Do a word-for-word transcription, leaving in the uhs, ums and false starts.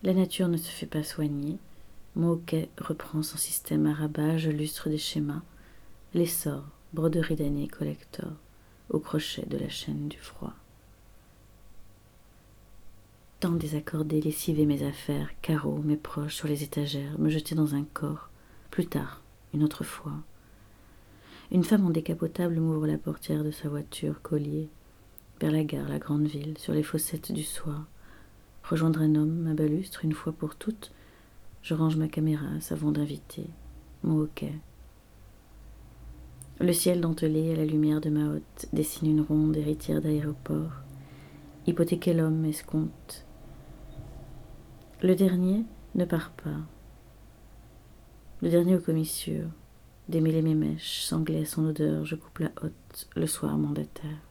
La nature ne se fait pas soigner. Mon hoquet reprend son système à rabat, je lustre des schémas. L'essor, broderie d'année collector, au crochet de la chaîne du froid. Tant désaccordé, lessiver mes affaires, carreaux, mes proches sur les étagères, me jeter dans un corps. Plus tard, une autre fois. Une femme en décapotable m'ouvre la portière de sa voiture, collier. Vers la gare, la grande ville, sur les fossettes du soir. Rejoindre un homme, ma balustre, une fois pour toutes. Je range ma caméra, savon d'invité, mon hoquet. Le ciel dentelé à la lumière de ma hotte dessine une ronde héritière d'aéroport. Hypothéquer l'homme escompte. Le dernier ne part pas. Le dernier aux commissures. Démêler mes mèches, sanglé à son odeur, je coupe la hotte, le soir mandataire.